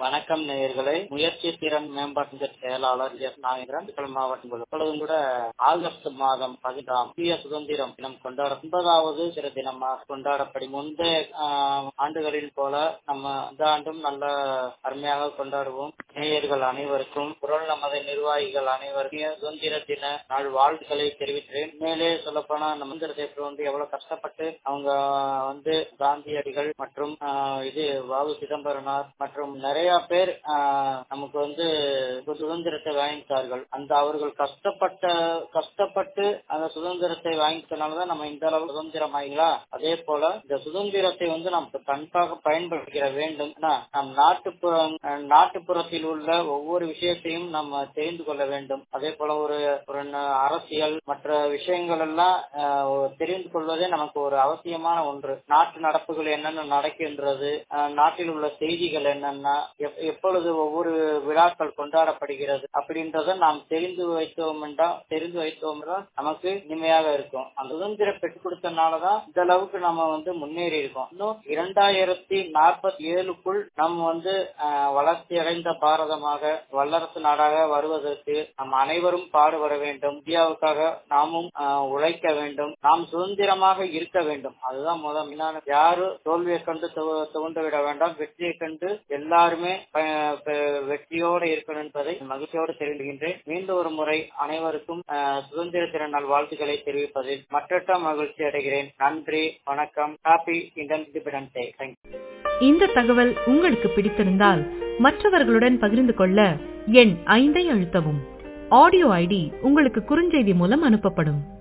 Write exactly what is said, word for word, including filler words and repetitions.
வணக்கம் நேயர்களே. முயற்சி திறன் மேம்பாட்டு செயலாளர் எஸ் நாகேந்திரன், விழுப்புரம் மாவட்டம். இப்பொழுதும் கூட ஆகஸ்ட் மாதம் பதினாறாம் இந்திய சுதந்திரம் தினம் கொண்டாட ஒன்பதாவது சிறு தினமாக கொண்டாடப்படும். முந்தைய ஆண்டுகளில் போல நம்ம இந்த ஆண்டும் நல்ல அருமையாக கொண்டாடுவோம். நேயர்கள் அனைவருக்கும், குரல் நமது நிர்வாகிகள் அனைவருக்கும் சுதந்திர தின நாள் வாழ்த்துக்களை தெரிவிக்கிறேன். மேலே சொல்லப்போனா நம்ம சுதந்திரத்தை வந்து எவ்வளவு கஷ்டப்பட்டு அவங்க வந்து காந்தியடிகள் மற்றும் இது வாவு சிதம்பரனார் மற்றும் நிறைய பேர் நமக்கு வந்து சுதந்திரத்தை வாங்கிட்டார்கள். அந்த அவர்கள் கஷ்டப்பட்ட கஷ்டப்பட்டு அந்த சுதந்திரத்தை வாங்கிட்டனாலதான் நம்ம இந்த அளவு சுதந்திரம் ஆகிங்களா. அதே போல இந்த சுதந்திரத்தை வந்து நமக்கு கண்பாக பயன்படுத்திக்க வேண்டும். நம் நாட்டுப்புற நாட்டுப்புறத்தில் உள்ள ஒவ்வொரு விஷயத்தையும் நம்ம தெரிந்து கொள்ள வேண்டும். அதே போல ஒரு அரசியல் மற்ற விஷயங்கள் எல்லாம் தெரிந்து கொள்வதே நமக்கு ஒரு அவசியமான ஒன்று. நாட்டு நடப்புகள் என்னென்ன நடக்கின்றது, நாட்டில் உள்ள செய்திகள் என்னென்ன, எப்பொழுது ஒவ்வொரு விழாக்கள் கொண்டாடப்படுகிறது அப்படின்றத நாம் தெரிந்து வைத்தோம் என்றால் தெரிந்து வைத்தோம் என்றால் நமக்கு இனிமையாக இருக்கும். அந்த சுதந்திரம் பெற்றுக் கொடுத்தனாலதான் இந்த அளவுக்கு நம்ம வந்து முன்னேறி இருக்கோம். இன்னும் இரண்டாயிரத்தி நாற்பத்தி ஏழுக்குள் நம்ம வந்து வளர்ச்சி அடைந்த பாரதமாக வல்லரசு நாடாக வருவதற்கு நம் அனைவரும் பாடுபட வேண்டும். இந்தியாவுக்காக நாமும் உழைக்க வேண்டும். நாம் சுதந்திரமாக இருக்க வேண்டும். அதுதான் முதல். யாரு தோல்வியை கண்டு துவண்டு விட வேண்டாம். வெற்றியை கண்டு எல்லாருமே வெற்றியோடு இருக்கணும் என்பதை மகிழ்ச்சியோடு தெரிவிக்கின்றேன். மீண்டும் ஒரு முறை அனைவருக்கும் சுதந்திர தின நாள் வாழ்த்துக்களை தெரிவிப்பதில் மற்றற்ற மகிழ்ச்சி அடைகிறேன். நன்றி, வணக்கம். Happy Indian independence day. Thank you. இந்த தகவல் உங்களுக்கு பிடித்திருந்தால் மற்றவர்களுடன் பகிர்ந்து கொள்ள எண் ஐந்தை அழுத்தவும். ஆடியோ ஐடி உங்களுக்கு குறுஞ்செய்தி மூலம் அனுப்பப்படும்.